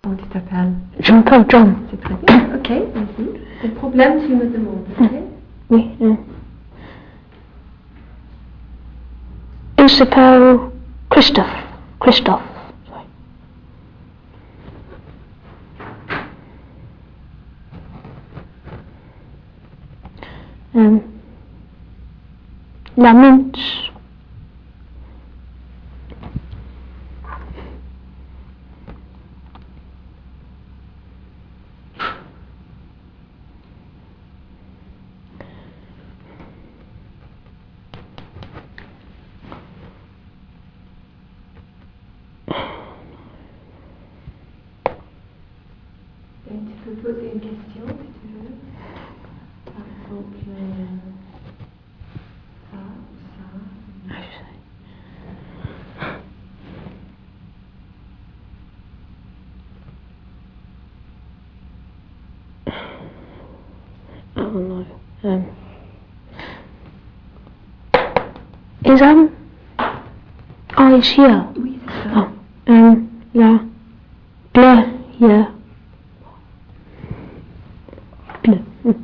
Comment tu t'appelles? Je m'appelle John. C'est très bien. Ok, vas-y. Le problème, tu me demandes, ok? Oui. Il s'appelle Christophe. Christophe. La menthe. Et tu peux poser une question si tu veux. Par exemple, ça ou ça. Oh no. Is oh, it's here. Oui, c'est ça. Oh, la bleu here. Bleu.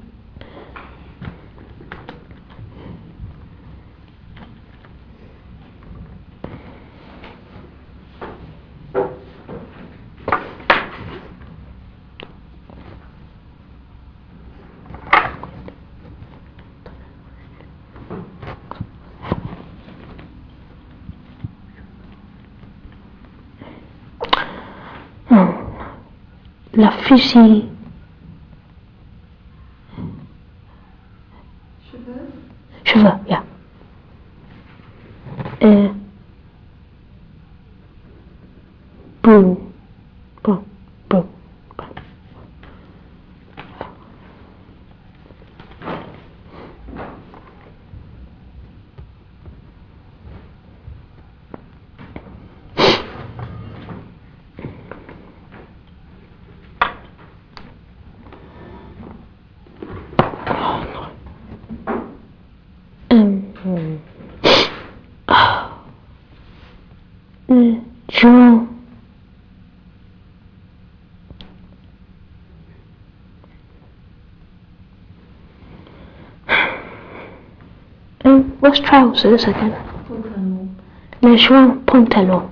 La fusil. Cheveux, yeah. Broom. Broom. Broom. Joe. What's trousers again? Pantalon. Les joints pantalon.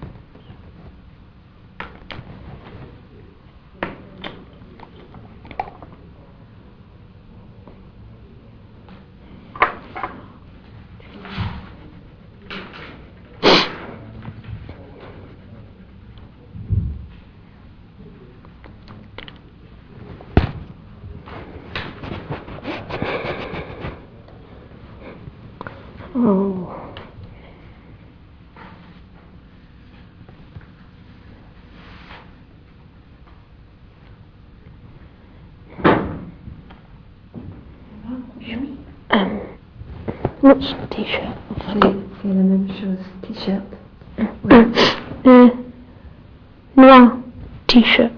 Oh. What's t-shirt? C'est la même chose. T-shirt. Noir t-shirt.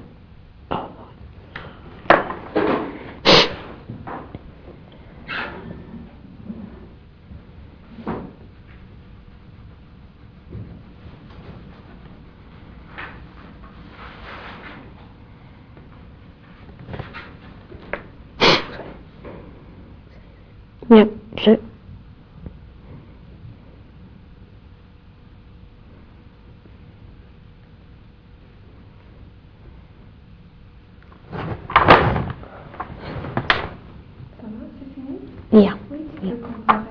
Yep, that's it. Ça va, c'est fini? Yeah. Oui, tu peux comparer.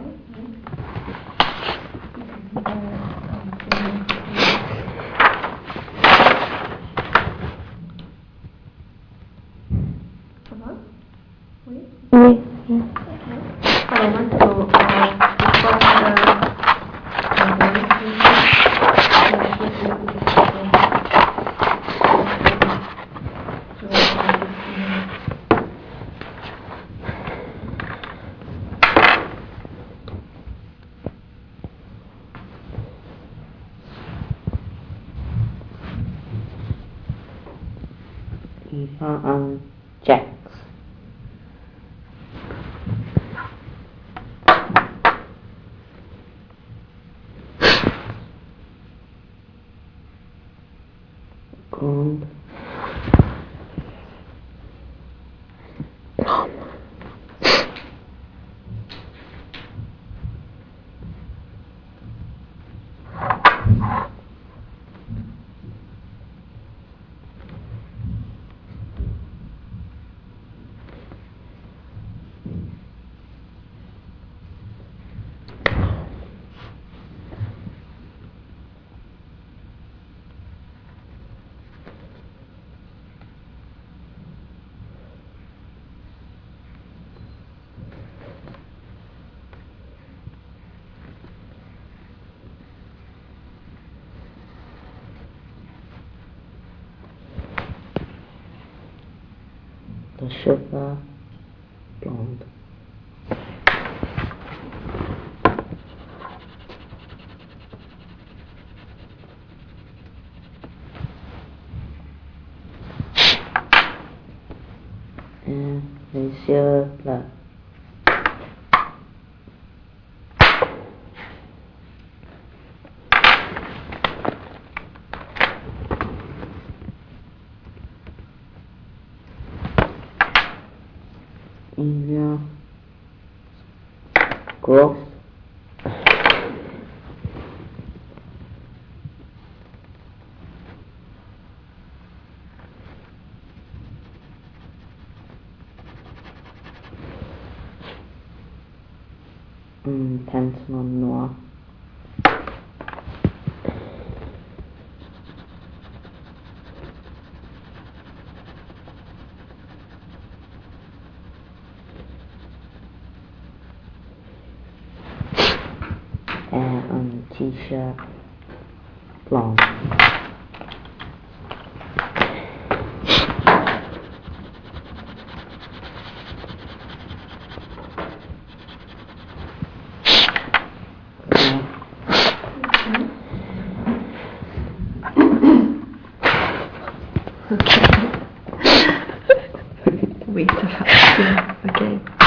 Ça va? Oui? Oui. Alors maintenant, une fois Il a un Jax. Gold. The chauffeur, blonde. And les yeux bleus. Il vient grosse. Un pantalon noir. And un t-shirt blanc. Oui, ça va. Ok.